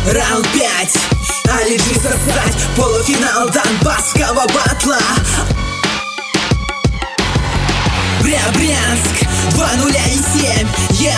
Раунд 5, Алиджи сосать, полуфинал донбасского батла. Брянск, 2:07,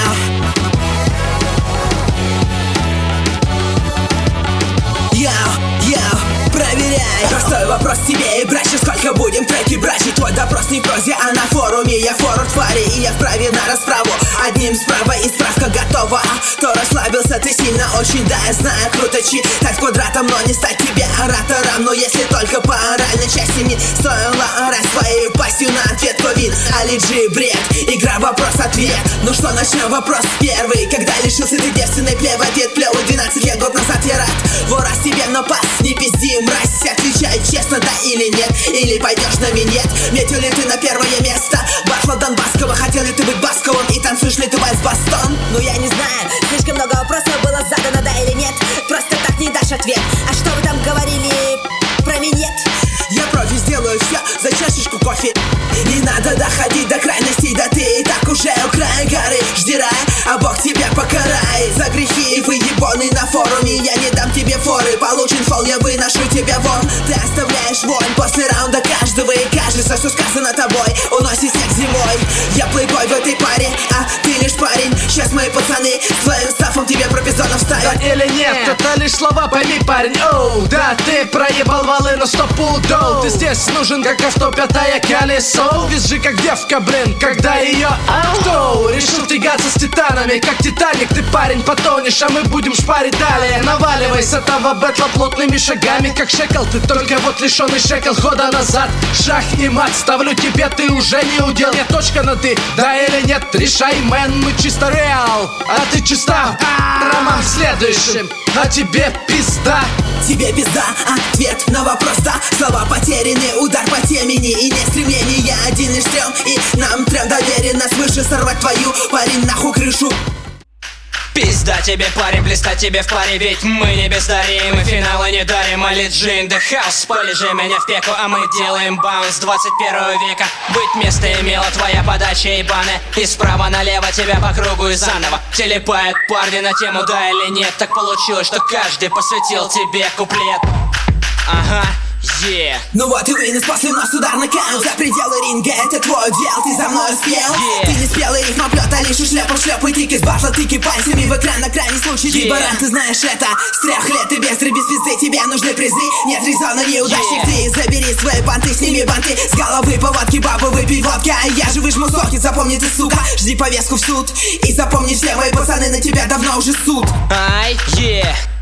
проверяй. Простой вопрос тебе и братья, сколько будем треки брать? И твой допрос не в прозе, а на форуме. Я форвард в паре и я вправе на расправу. Одним справа и справка готова. То расслабился ты сильно очень, да я знаю, круто читать квадратом, но не стать тебе оратором. Но если только по оральной части не стоило орать своей пастью на ответ, то вид Алиджи бред, игра вопрос-ответ. Ну что, начнем вопрос первый. Когда лишился ты девственной плевы? Ответ плевый 12 лет, год назад я рад. Ворос тебе, но пас, не пизди, мразь. Отвечай честно, да или нет, или пойдешь на минет. Метил ли ты на первое место батла донбасского? Хотел ли ты быть басковым и танцуешь ли ты вальс бастон? Ну я не знаю, слишком много вопросов было задано, да или нет. Просто так не дашь ответ. А что вы там говорили про минет? Я профи, сделаю все за чашечку кофе. Не надо доходить до крайностей, да ты и так уже у края горы. Жди рая, а Бог тебя покарает за грехи и выебоны на форуме. Я не дам тебе форы, получен фол, я выношу тебя вон. Ты оставляешь вонь после раунда каждого, и кажется, что сказано тобой уносит снег зимой. Я плейбой в этой паре, а ты лишь парень. Сейчас мои пацаны своим стафом тебе пропизонов ставят. Да или нет, это лишь слова, пойми, парень. Оу, да, ты проебал валы на 100 пудов. Ты здесь нужен, как авто, пятое колесо. Визжи, как девка, блин, когда ее кто решил тягаться с титанами, как Титаник. Ты, парень, потонешь, а мы будем шпарить далее. Наваливай с этого бэтла плотными шагами, как шекел. Ты только вот лишенный шекел хода назад. Шах и мат, ставлю тебе, ты уже не удел. Нет, точка на ты, да или нет, решай, мэн. Мы чисто реал, а ты чиста. Роман в следующем, а тебе пизда. Тебе пизда, ответ на вопрос да. Слова потеряны, удар по темени и не стремление. Один лишь трем, и нам трем доверено свыше сорвать твою, парень, нахуй крышу. Пизда тебе, парень, блистать тебе в паре, ведь мы не бездарим, мы финала не дарим. Алиджи in the house, полежи меня в пеку, а мы делаем баунс 21 века. Быть место имела твоя подача ебаная, и справа налево тебя по кругу и заново телепают парни на тему да или нет. Так получилось, что каждый посвятил тебе куплет. Ага. Yeah. Ну вот и вынес после нас удар нокаут за пределы ринга, это твой дел, ты за мной успел. Ты не спелый рифмоплет, а лишь ушлепал шлепай трик из батла, тыки пальцами в экран на крайний случай. Ты баран, ты знаешь это, с 3 лет ты без пизды, тебе нужны призы. Нет резона неудачник, ты забери свои банты, сними банты с головы, поводки, бабы, выпей водки. А я же выжму соки, запомни ты, сука, жди повестку в суд. И запомни, все мои пацаны на тебя давно уже суд. Ай, yeah.